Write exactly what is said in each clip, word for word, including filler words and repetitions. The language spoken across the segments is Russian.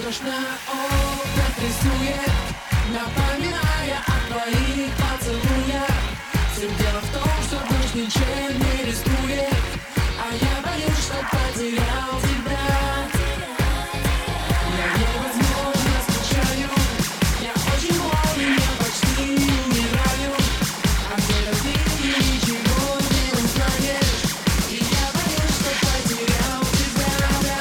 дрожь на окнах рисует, напоминая о твоих поцелуях. Все дело в том, что дождь ничем не рискует, а я боюсь, что потерял тебя. Я невозможно скучаю, я очень болен, я почти умираю. А где-то ты ничего не узнаешь, и я боюсь, что потерял тебя.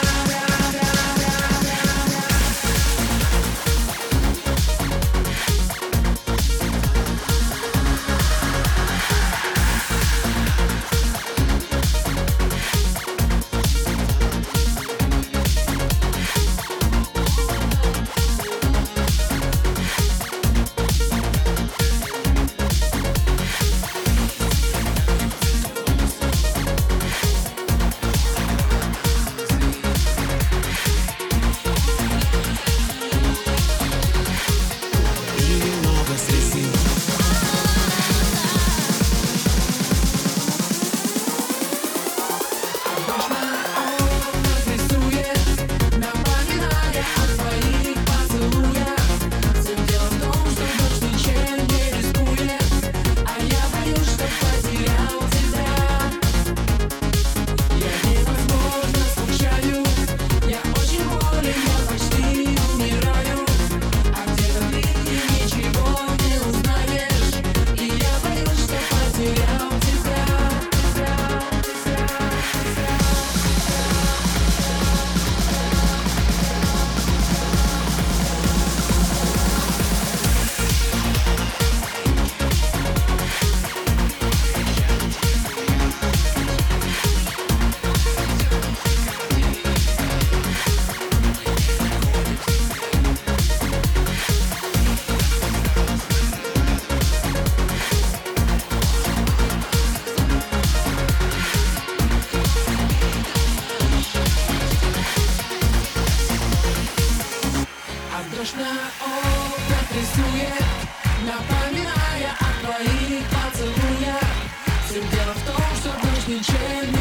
Дрожь на окнах рисует, напоминая о твоих поцелуях. Все дело в том, что дождь ничем